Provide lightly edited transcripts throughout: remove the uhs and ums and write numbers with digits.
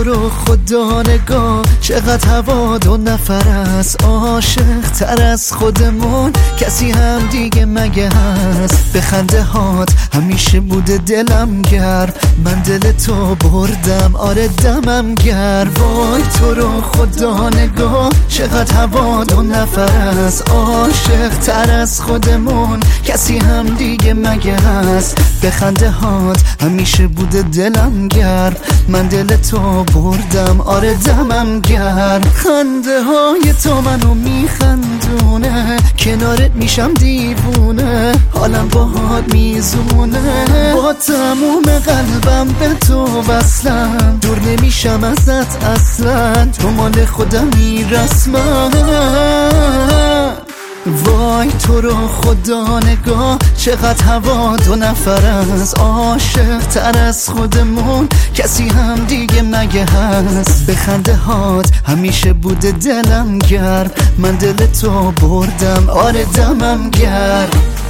تو رو خدا نگاه چقدر هوا دو نفر است، عاشق تر از خودمون کسی هم دیگه مگه هست؟ به خنده هات همیشه بوده دلم گرم، من دل تو بردم آره دمم گرم. وای تو رو خدا نگاه چقدر هوا دو نفر است، عاشق تر از خودمون کسی هم دیگه مگه هست؟ به خنده هات همیشه بوده دلم گرم، من دل تو بردم آره دمم گرم. خنده های تو منو میخندونه، کنارت میشم دیوونه، حالم باهات میزونه، با تموم قلبم به تو وصلم، دور نمیشم ازت اصلا، تو مال خودمی رسما. وای تو رو خدا نگاه چقدر هوا دو نفر است، عاشق تر از خودمون کسی هم دیگه مگه هست؟ به خنده هات همیشه بوده دلم گرم، من دل تو بردم آره دمم گرم.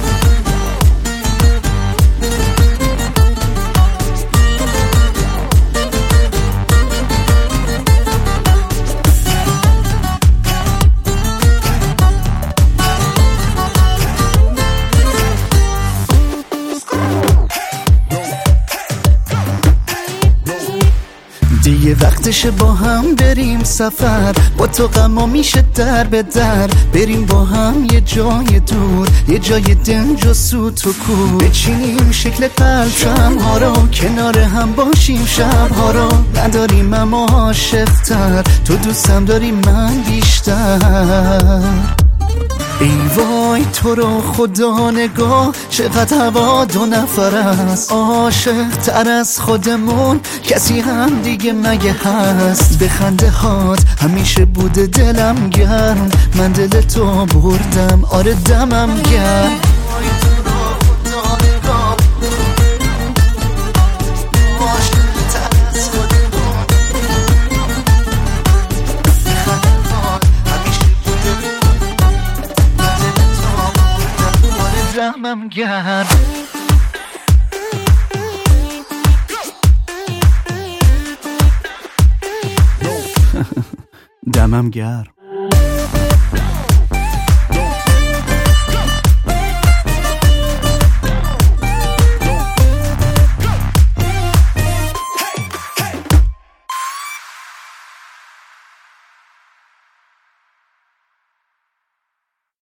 دیگه وقتشه با هم بریم سفر، با تو غما میشه در به در، بریم با هم یه جای دور، یه جای دنج و سوت و کور، بچینیم شکل پرچم ها رو، کنار هم باشیم شب ها رو، نداریم اما عاشق تر، تو دوستم داری من بیشتر. ای وای تو رو خدا نگاه چقدر هوا دو نفر است، عاشق تر از خودمون کسی هم دیگه مگه هست؟ به خنده هات همیشه بوده دلم گرم، من دل تو بردم آره دمم گرم. دمم گرم دمم گرم.